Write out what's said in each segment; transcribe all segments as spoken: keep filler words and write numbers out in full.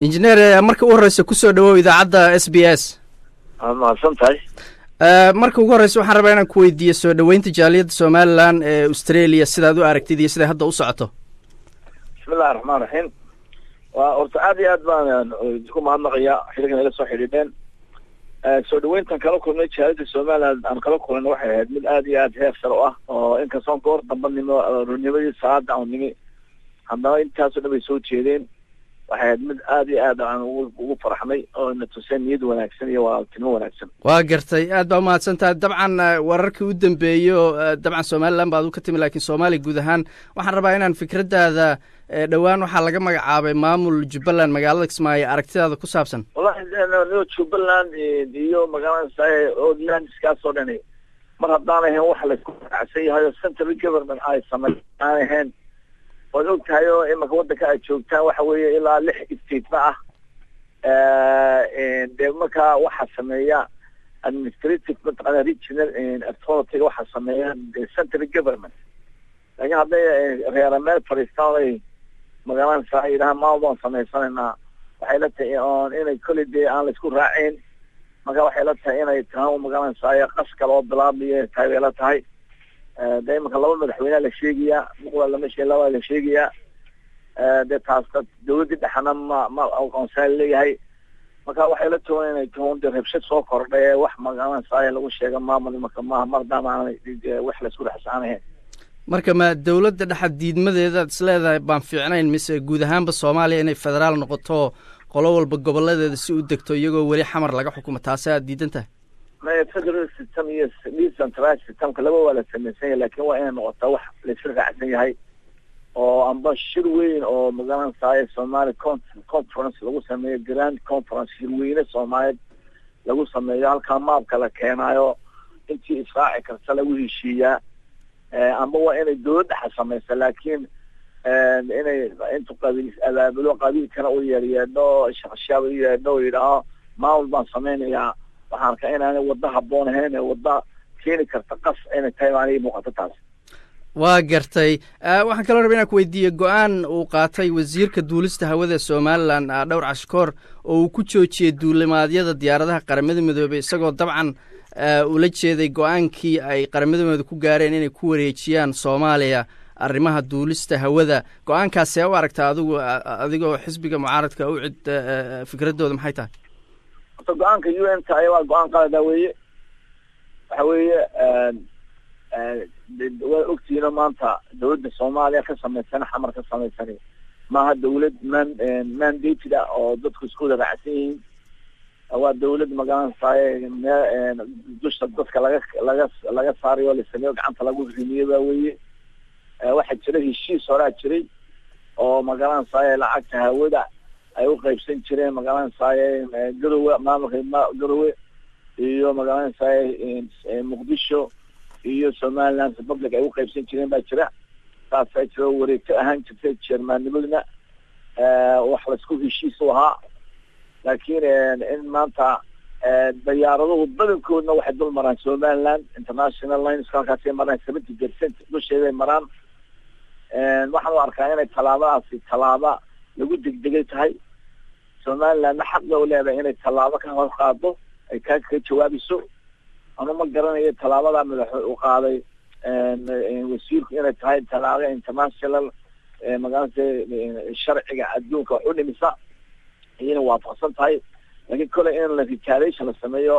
injineer marka ugu horeysa ku soo dhawow idaacadda S B S ama santahay ee marka ugu horeysa waxaan rabaa inaan ku weydiiyo soo dhaweynta jaaliyadda Soomaaliland ee Australia sidaad u aragtid iyo sida hadda u socoto bismillaahir rahmaanir rahiim waa horta aad iyo aad baan ku mahadnaqayaa xiriirkan ila soo xidhiidheen ee soo dhaweyntan kala kulmay jaaliyadda Soomaaliland aan kala kulmay waxay ahayd mid aad iyo aad heer sare ah oo in ka soo goor dambanimo runimada saacada aan nimi haddana intaas oo dhan soo jeedeen waxay mid aad iyo aad aan ugu farxnay oo na tuseen niyad wanaagsan iyo walaaltinimo wanaagsan waa gartay aad baa mahadsantahay dabcan wararkii u dambeeyo dabcan Soomaaliland baad u ka timi laakiin Soomaali guud ahaan waxaan rabaa inaan fikradaada dhawaan waxa laga magacaabay maamul Jubbaland magaalada Kismaayo aragtidaada ku saabsan wallahi no Jubbaland iyo magaalada Kismaayo oo landskaas oo dhan mar haddaan ahayn wax la isku raacsan yahay central government ay sameeyaan wadoo tayo imaka wadanka ay joogtaan waxa weeye ilaa lix state ah ee ee marka waxa sameeya administrative and regional authority waxa sameeya central government laakiin hadda reer meel fariistanay magaalada Saaciidaha maamul sameeysanayna waxay la tahay on inay kulidii aan la isku raacin marka waxay la tahay inay tahay magaalada Saaciid qaskal oo bilaabmay taageero tahay دائما كلام مدحوينا للشيء ولا مش لا ولا شيء ده تاسك دولة إحنا ما ما أو كونسل لي هاي ما كان واحد لتوين يكون ده بشيء سكر ده واحد ما كان صاير لو شيء ما ما ما كان ما مرضى مع واحد لسول حسانه marka ma dawladda dhaxdiidmadeeda isleedahay baan fiicnayn mise guud ahaanba Soomaaliya inay federaal noqoto qolo walba goboladeeda si u degto iyagoo wali xamar laga xukumo taas aad diidantahay ما يفضل السيستم يسليس انتراج السيستم كله ولا سمسيه لكن وين نقطه واحد للشركه عشان هي او ام بشروين او مثلا ساي سومالي كونفرنس لو سميه جراند كونفرنس شروين سومالي لو سميه halka maab kala keenayo intii israaci karta lagu heshiiya amba waa inay dawladda xasamaysa laakiin inay intu qabiil abaabulo qabiil kana u yeeriyo shaqshaba iyo yiraahdo maamul baan sameeynaya waxaan ka inaan wada haboon ahayn wada keeni karta qas inay tahay maani muuqato taas waa gartay waxaan kala rabaa inaan ku weydiiyo go'aan uu qaatay wasiirka duulista hawada Soomaaliland dhowr cashkoor oo uu ku joojiyay duulimaadyada diyaaradaha qaramada midoobay isagoo dabcan uu la jeeday go'aankii ay qaramada midoobay ku gaareen inay ku wareejiyaan Soomaaliya arrimaha duulista hawada go'aankaas ee u aragtaa adigu adigoo xisbiga mucaaradka u cid fikradooda maxay tahay go'aanka U N ta ayaa go'aan qaada weeye waxa weeye ee waa ogtiina maanta dawladda Soomaaliya ka sameeysan xamar ka sameeysan maaha dawlad man mandate oo dadku isku raacsan yihiin waa dawlad magaalada Saaciid dusha dadka laga laga laga saarayo la sameeyo gacanta lagu rimiyo weeye waxa jira heshiis hore jiray oo magaalada Saaciid lacagta hawada ay u qaybsan jireen magaalada Saaciid garowe maamulka garowe iyo magaalada Saaciid Muqdisho iyo Somaliland Republic ay u qaybsan jireen baa jira taas ay jiro wareegto ahaan jirtay Jermanimada ee wax la isku heshiis u ahaa laakiin in maanta diyaaradahu badankoodna waxay dul maraan Somaliland International Lines kaasi maraan seventy percent dusheeda maraan ee waxaan u arkaa inay talaabadaasi talaaba lagu degdegay tahay Soomaaliland xaq loo leeyahay inay talaabo ka hor qaado ay ka ka jawaabiso ama ma garanayo talaabada madax u qaaday ee wasiirku inay tahay talaabo international ee magaalada sharciga adduunka u dhimisa inay waafaqsan tahay laakiin kale in la retaliation la sameeyo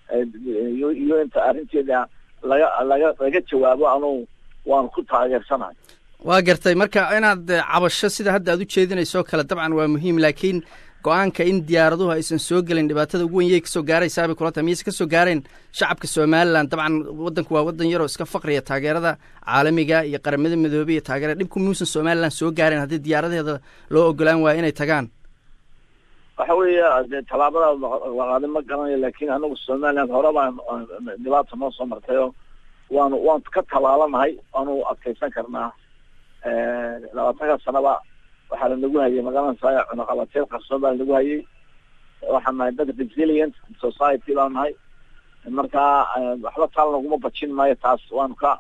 iyo inta arrinteeda laga laga laga jawaabo anu waan ku taageersanahay waa gartay marka inaad cabasho sida hadda aad u jeedinayso kala dabcan waa muhiim laakiin go'aanka in diyaaraduhu aysan soo galin dhibaatada ugu weyn ee ka soo gaaraysa bay kula tahay ka soo gaareen shacabka Soomaaliland dabcan wadanku waa wadan yar oo iska faqriya taageerada caalamiga iyo qaramada midoobay iyo taageerada dhibku muusan Soomaaliland soo gaareen hadii diyaaradaheeda loo ogolaan waa inay tagaan waxa weeye talaabada waqaadi ma garanayo laakiin anagu Soomaaliland hore baan dhibaato noo soo martay waan waan ka talaalanahay aanu adkaysan karnaa ee labaatan sanaba waxaa lagu hayay magaalada Saaciid cunaqabateed qarsoon baa lagu hayay waxaan nahay dad resilient society baan nahay marka waxba taal naguma bajin maayo taas waan ka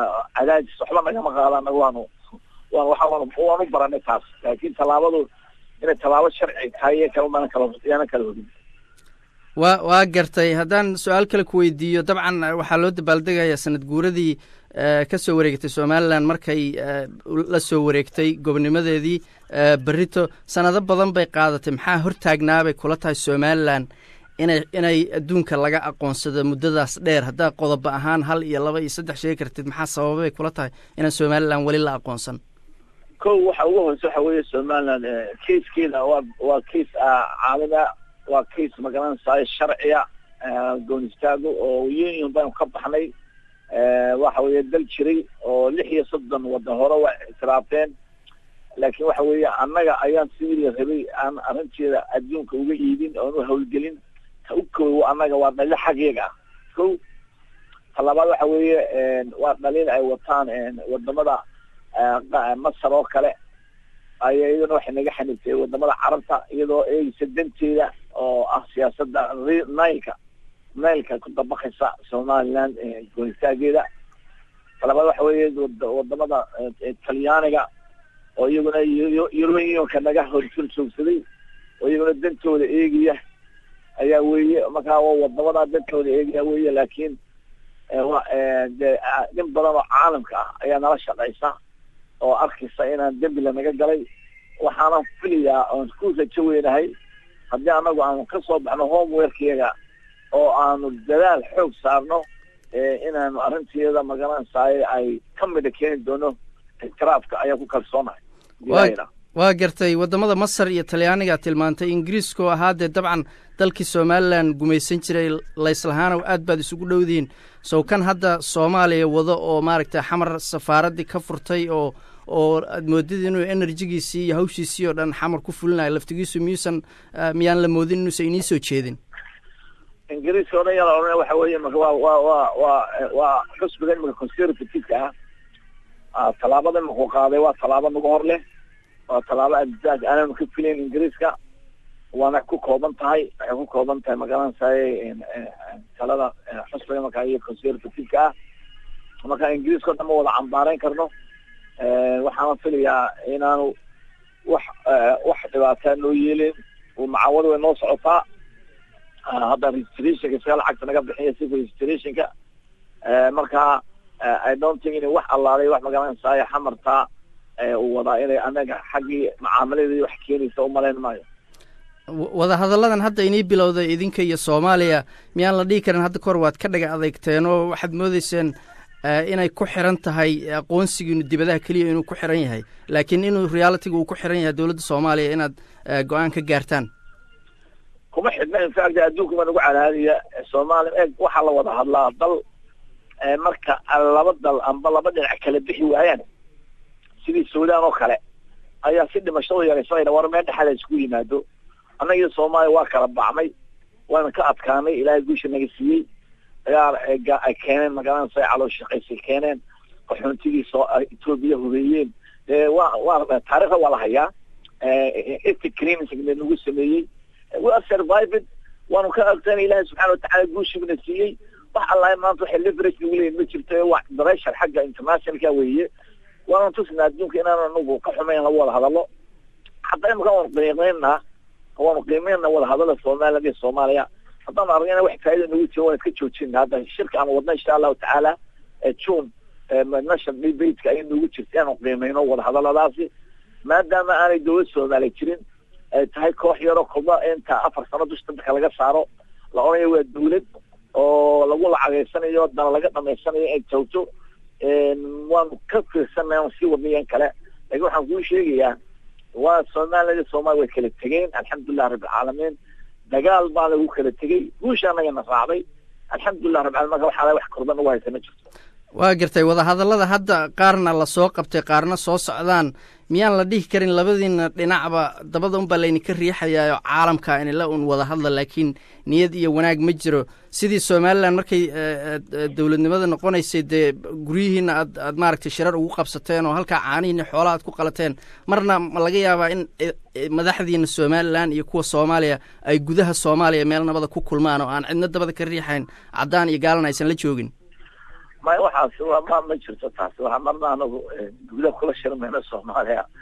cadaadis waxba naga maqaalaan waanu waan waxa waan u baranay taas laakiin talaabadu inay tallaabo sharci tahay iyo kalmana kala yaana kala hodin waa waa gartay haddaan su-aal kale ku weydiiyo dabcan waxaa loo dabaaldegayaa sanad guuradii ka soo wareegtay somalilan markay la soo wareegtay gobonimadeedii berito sanado badan bay qaadatay maxaa hortaagnaabay kula tahay somalilan inay inay adduunka laga aqoonsado muddadaas dheer haddaa qodoba ahaan hal iyo laba iyo saddex sheegi kartid maxaa sababay kula tahay inaan somalilan weli la aqoonsan ko waxa ugu horeysa waxa weeye somalilan kaiskeeda waa waa kais caalami waa kais magaranaysaay sharciya goon istaago oo union baynu ka baxnay waxa weeye dal jiray oo lix iyo soddon waddan hore waa ictiraafeen laakiin waxa weeye annaga ayaan sidii la rabay aan arrinteeda adduunka uga iibin oon u hawlgelin ta u koowo annaga waa dhaliil xaggeega ah ko talabaad waxa weeye waa dhaliil ay wataan wadamada masar oo kale ayaa iyaduna waxay naga xanibtay wadamada carabta iyadoo eegaysa danteeda oo ah siyaasadda nailka nailka ku dabaqaysa somaliland goonistaageeda talabaad waxa weeye wadamada talyaaniga oo iyaguna eurunionka naga horjul joogsaday oo iyaguna dantooda eegaya ayaa weeye markaa wadamada dantooda eegaya weeye laakiin de in badan oo caalamka ah ayaa nala shaqaysa oo arkaysa inaan dembi lanaga galay waxaana filayaa oon ku rajo weynahay haddii anagu aanu ka soo baxno homeworkyaga oo aanu dadaal xoog saarno inaanu arrinteeda magaranaysaay ay ka mida keeni doono ictiraafka ayaa ku kalsoonahay waa gartay wadamada masar iyo talyaaniga tilmaantay ingiriiska oo ahaa dee dabcan dalkii somalilan gumaysan jiray layslahaana aad baad isugu dhowdiin sow kan hadda soomaaliya wado oo maaragtay xamar safaaraddii ka furtay oo oo aad moodid inuu enerjigiisii iyo hawshiisii oo dhan xamar ku fulinayo laftigiisu miyuusan miyaan la moodin inuusan inii soo jeedin ingiriiska o dhan yaa la odhanaya waxa weeye maka waa waa waa waa waa xusbiga imika conservativeka ah tallaabada imakuu qaaday waa tallaabo nagu hor leh waa tallaabo aad aananu ka filayn ingiriiska waana ku kooban tahay waxay ku kooban tahay magaranaysaay talada xusbiga markaa iyo conservativeka ah marka ingiriiska o dhan ma wada cambaareyn karno waxaana filayaa inaanu wax wax dhibaataa noo yeelin macawada way noo socotaa hadda registrationka isaga lacagta naga bixiya si registrationka marka I don't think in wax allaalay wax magaranaysaay xamartaa uu wadaa inay anaga xaggii macaamiladii wax keenaysa u malayn maayo wadahadalladan hadda inii bilowday idinka iyo soomaaliya miyaan la dhihi karin hadda kahor waad ka dhaga adeegteen oo waxaad moodayseen inay ku xiran tahay aqoonsigiinu dibadaha keliya inuu ku xiran yahay laakiin inuu realityga uu ku xiran yahay dowladda soomaaliya inaad go-aan ka gaartaan kuma xidhna infact adduunka baa nagu calaadiya soomaaliya eeg waxaa la wada hadlaa dal marka laba dal amba laba dhinac kala bixi waayaan sidii suudaan oo kale ayaa si dhimashadu yaraysanayna war meel dhexaada isku yimaado annagiyo soomaaliya waa kala bacmay waana ka adkaanay ilaahay guusha naga siiyey ayaa ay keeneen magaranaysa caloo shaqaysay keeneen qaxoontigii soo etoobiya hubeeyeen waa waa taariikhda waa la hayaa ethnic cleansing bay nagu sameeyey we are survived waanu ka adkaanay ilaahay subxaana watacaala guushiguna siiyey wax allahi maanta waxay leverage nagu leeyihin ma jirto waa pressure xagga internationalka weeye waanu tusnaa adduunka inaan anagu ka xumayn la wada hadallo haddana imaka waanu qiimeynaa waanu qiimeynaa wada hadalla somaliland iyo soomaaliya haddaan argana wax faa'iida nagu jiro waan iska joojina hadda shirka aan wadna insha allahu tacaala june national debateka ay nagu jirta inaanu qiimeyno wada hadalladaasi maadaama aanay dowlad soomaaliya jirin ay tahay koox yaroo kolba inta afar sano dusha dadka laga saaro la odhanayo waa dawlad oo lagu lacageysanayo dana laga dhamaysanayo ay joogto waanu ka fiirsanay aan sii wadnayan kale laakiin waxaan kuu sheegayaa waa somaliland iyo soomaaliya way kala tegeen alxamdulilah rabbilcaalamiin dagaal baa lagu kala tegey guusha anagana raacday alxamdulilah rabbilalamin marka waxaa wax korba nagu haysa ma jirto waa gartay wadahadallada hadda qaarna lasoo qabtay qaarna soo socdaan miyaan la dhihi karin labadiina dhinacba dabada unbaa laydinka riixayaayo caalamka inila un wada hadla laakiin niyad iyo wanaag ma jiro sidii somalilan markay dowladnimada noqonaysay dee guryihiina aad aad maaragtay shirar ugu qabsateen oo halkaa caanihiina xoolaha aad ku qalateen marna ma laga yaabaa in madaxdiina somalilan iyo kuwa soomaaliya ay gudaha soomaaliya meel nabada ku kulmaan oo aan cidna dabada ka riixayn caddaan iyo gaalana aysan la joogin maya waxaas ma ma jirto taasi waa marna anagu gudaha kula shirmayno soomaaliya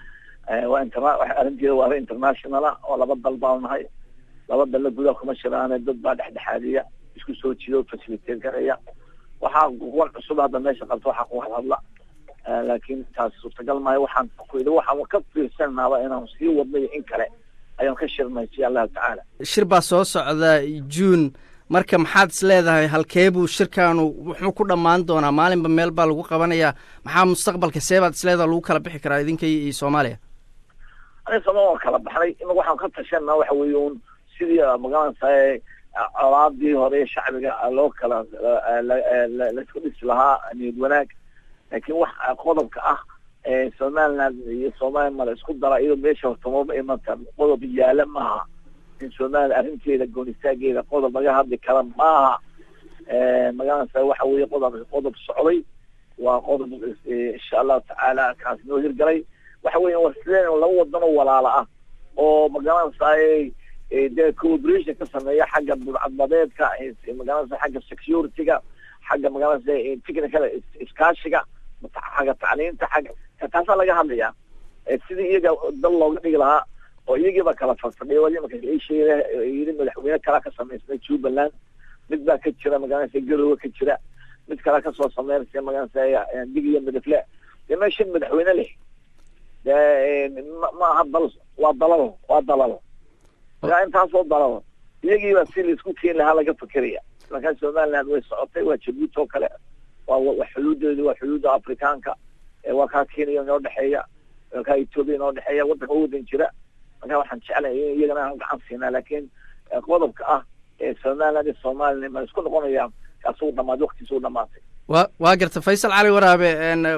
waa interna waxa arrinteeda waa international oo laba dal baa nahay laba dal gudaha kuma shiraan dad baa dhexdhexaadiya isku soo jiido facilitate garaya waxa war cusub hadda meesha qabto waxa ku hadla laakiin taas suurtagal maayo waxaan ku idin waxaan ka fiirsanaaba inaan sii wadnay in kale ayaan ka shirnay insha Allah ta'ala shir baa soo socda June marka maxaad is leedahay halkeebuu shirkaanu wuxuu ku dhamaan doonaa maalinba meel baa lagu qabanayaa maxaa mustaqbalka seebaad is leedahay lagu kala bixi karaa idinka iyo Soomaaliya aniga Soomaaliya kala baxnay in waxaan ka tashanaa waxa weeyaan sidii magaalada colaadii hore shacbiga loo kala la isku dhis lahaa niyad wanaag laakiin wax qodobka ah ee Soomaaliland iyo Soomaaliya ma isku dara iyo meesha hortamo imaanta qodob yaala maaha in Soomaaliya arrinteeda goonistaaggeeda qodob laga hadli kara maaha ee magaalada waxa weeye qodob qodob socday waa qodob insha Allah ta'ala kaas noo hirgalay waxa weeye warsideen laba wadan oo walaalo ah oo magaalada ay ee cooperation ka sameeya xagga badbaadadka ee magaalada xagga security-ga xagga magaalada ee technical iskaashiga xagga tacliinta xagga taas laga hadlaya sidii iyaga dal looga dhigi lahaa oo iyagiiba kala fadhiyo wali marka ay sheegayeen madaxweyne kala ka sameysay Jubaland mid baa ka jira magaalada Garowe ka jira mid kala ka soo sameeyay magaalada digiya midafle meesha madaxweyne leh ma hadal waa dalal waa dalal yaa intaas oo dalal iyagiiba si isku keen lahaa laga fikiraya marka Soomaaliland way socotay waa Djibouti oo kale waa xuduudeedu waa xuduuda Afrikaanka ee waa ka Kenya oo dhaxeeya ka Ethiopia oo dhaxeeya wadanka ugu weyn jira marka waxaan jeclahay iyagana aan gacan siinaa laakiin qodobka ah ee Soomaaliland iyo Soomaaliland ma isku noqonayaan kaas uu dhamaad waqtigiisa uu dhamaatay waa waa garta Faysal Cali Waraabe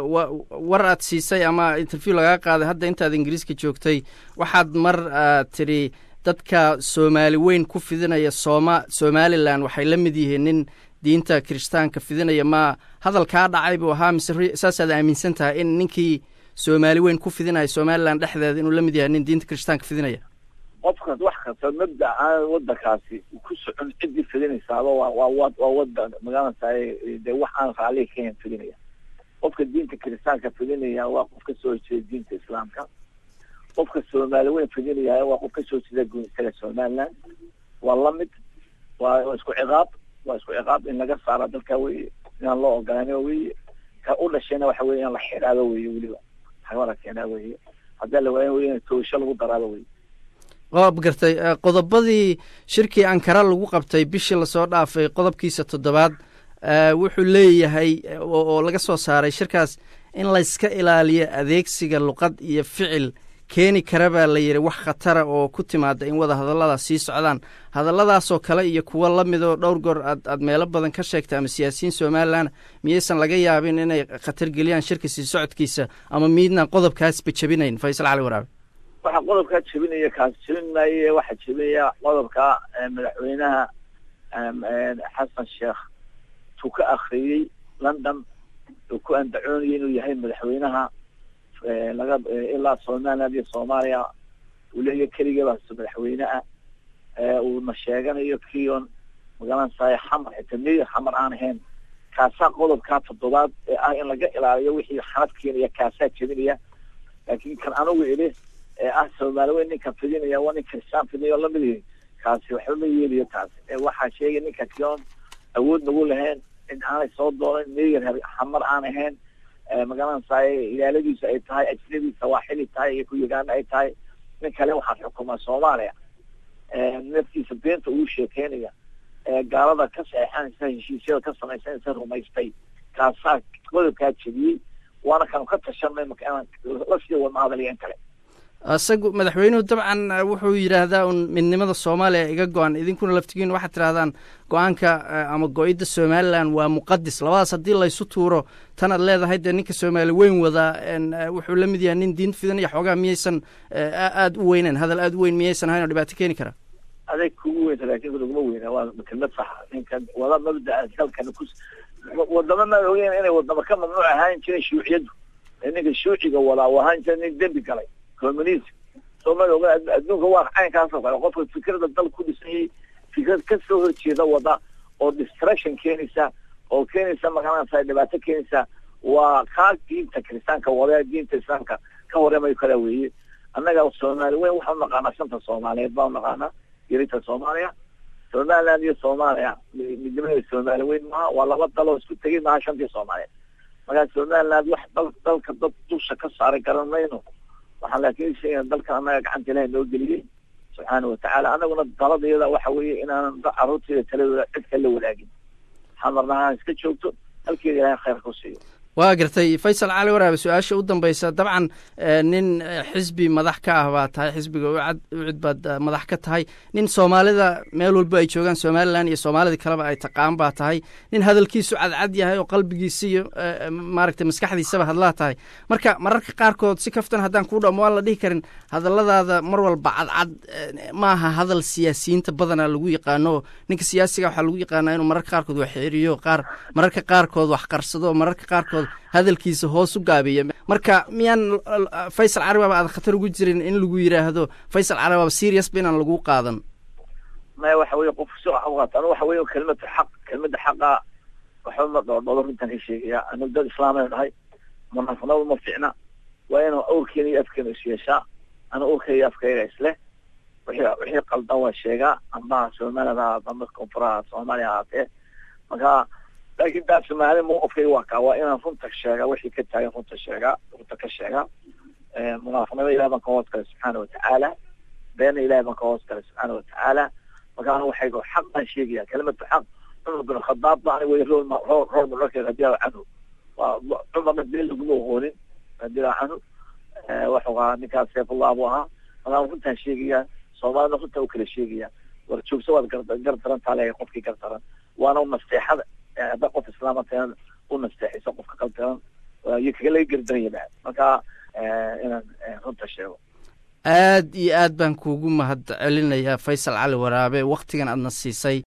war aad siisay ama interview laga qaaday hadda intaad Ingiriiska joogtay waxaad mar tiri dadka Soomaali weyn ku fidinaya Sooma Somaliland waxay la mid yihiin nin diinta Kirishtaanka fidinaya ma hadalka dhacay buu ahaa mise saasaad aaminsan tahay in ninkii Soomaali weyn ku fidinaya Somaliland dhexdeeda inuu la mid yahay nin diinta Kirishtaanka fidinaya qofka wax kasta mabda aan wadakaasi ku socon cidii fidinaysa waa waa waa wada magaalada ee waxaan raali keen fidinaya qofka diinta Kirishtaanka fidinaya waa qofka soo jeeda diinta Islaamka qofka Soomaali weyn fidinaya waa qofka soo jeeda guunsada Somaliland waa la mid waa isku ciqaab waa isku ciqaab in laga saaro dalka weey in loo ogaanayo weey ka u dhashayna waxa weey in la xiraado weey waliba xawala keena weey hadda la weey toosho lagu daraado weey oo gartay qodobadii shirkii Ankara lagu qabtay bishii la soo dhaafay qodobkiisa toddobaad wuxuu leeyahay oo laga soo saaray shirkaas in la iska ilaaliyo adeegsiga luqad iyo ficil keeni kara baa la yiri wax khatar oo ku timaada in wada hadallada sii socdaan hadalladaas oo kale iyo kuwa la mid oo dhowr goor aad meelo badan ka sheegtay ama siyaasiyiin Soomaaliland miyaysan laga yaabin inay khatar geliyaan shirka sii socodkiisa ama miidna qodobkaas bajabinayn Faysal Cali Waraabe waxa qodobka jabinaya kaas jabinaya waxa jabinaya qodobka madaxweynaha Xasan Sheekh tuu ka akhriyay London uu ku andacoonayay inuu yahay madaxweynaha laga ilaa Soomaaliya iyo Soomaaliya uu leeyahay kaliya madaxweynaha ee uu ma sheeganayo kiyon magaalada saay xamar xitamiye xamar aan ahayn kaasa qodobka toddobaad ee ah in laga ilaaliyo wixii xaladkiina iyo kaasa jabinaya laakiin kan anigu ilaa ee ah Soomaaliya ninka fidinaya waa ninka Kirishtaan fidinayo la mid yahay kaasi waxa la yeeliyo taas ee waxa sheegay ninka kiyon awood nagu lahayn in aan soo dooran meeyar xamar aan ahayn magaalada saay ilaaladiisa ay tahay ajnabi sawaaxili tahay iyo ku yagaan ay tahay nin kale waxa xukuuma Soomaaliya ee naftiisa beenta uu sheekeynaya ee gaalada ka saxanaysa heshiisyada ka samaysanaysa rumaystay kaasa qodobka jabiyay waana kan ka tashanay markaan la sii wada hadaliyeen kale asagu madaxweynuhu dabcan wuxuu yiraahdaa in midnimada Soomaaliya iga go'an idinkuna laftigiin waxa tiraadaan go'aanka ama go'ida Somaliland waa muqaddis labadaas hadii la isu tuuro tan aad leedahay ninka Soomaali weyn wada wuxuu la mid yahay nin diin fidan iyo xogaa miyaysan aad u weyneen hadal aad u weyn miyaysan ahayn oo dhibaato keeni kara adeeg kugu weyn laakiin ugu weyn waa kelmad sax ninkan wada mabda dalkan ku wadama ma ogeen inay wadama ka mamnuuc ahaan jiray shuuciyadu ninka shuuciga wada wahan jiray dembi galay communism Soomaaliya oo adduunka waa cayn ka soo qaaday qofka fikrada dal ku dhisay fikrad ka soo horjeeda wada oo distraction keenaysa oo keenaysa magaalada dhibaato keenaysa waa qaab diinta Kirishtaanka wada diinta Islaamka ka horeemay kala weeye annaga soomaali weyn waxaan naqaanaa shanta soomaaliyeed baan naqaanaa yarita soomaaliya somaliland iyo soomaaliya midnimada soomaali weyn maaha waa laba dal oo isku tegay maaha shantii soomaaliyeed markaa somaliland wax dal dalka dad dusha ka saaray garan mayno waxaan laakiin sheegaya dalka annaga gacanta ilaahay noo geliyey subxaana watacaala annaguna daladayada waxa weeye inaanan carruurtayda taladooda cid kala wadaagin waxaan marnaha iska joogto halkeeda ilaahay khayr ku siiyo waa gartay faysal cali waraabe su-aasha u dambaysa dabcan nin xisbi madax ka ah baa tahay xisbiga ucad ucid baad madax ka tahay nin soomaalida meel walba ay joogaan somalilan iyo soomaalida kaleba ay taqaan baa tahay nin hadalkiisu cadcad yahay oo qalbigiisa iyo maaragtay maskaxdiisaba hadlaa tahay marka mararka qaarkood si kaftan haddaan kuu dhamo waan la dhihi karin hadalladaada mar walba cadcad maaha hadal siyaasiyiinta badanaa lagu yaqaano ninka siyaasiga waxaa lagu yaqaanaa inuu mararka qaarkood wax xiriyo qaar mararka qaarkood wax qarsado mararka qaarkood hadalkiisa hoos u gaabiya marka miyaan faysal cali waaba aad khatar ugu jirin in lagu yidhaahdo faysal cali waaba serious ba inaan lagu qaadan maya waxa weye qof si wax uqaata anu waxa weye kelmada xaq kelmada xaqa waxba ma dhoodhoodo mintaan ka sheegaya anu dad islaamay nahay munaafiqnimadu ma fiicna waa inuu awrkeena iyo afkeena is yeeshaa ana awrkeyga iyo afkeyga isleh wixii wixii qaldan waa sheegaa amba soomaalida amba koonfuraha soomaaliya ahaatee marka laakiin daa somaali mawqifkayga waa kaa waa inaan runta sheegaa wixii ka taagan runta sheegaa runta ka sheegaa munaafiqnimada ilahi baan ka hoos galay subxaana watacaala beena ilahi baan ka hoos galay subxaana watacaala marka anu waxay xaq baan sheegaya kelimatu xaq cumar bin khadaab baan wey rool rool mararka radiallahu canhu waa cumarna been laguma oqoonin radiallahu canhu wuxuu ahaa ninkaas seefullah buu ahaa marka anu runtaan sheegaya soomaalina runtaa u kala sheegaya war joogso waad gardaran taale qofkii gardaran waana nasteexada hadda qof islaamata u nasteexiso qofka qaldaran iyo kaga laga gardanaya marka inaan runta sheego aad iyo aad baan kuugu mahad celinayaa faysal cali waraabe waktigan aadna siisay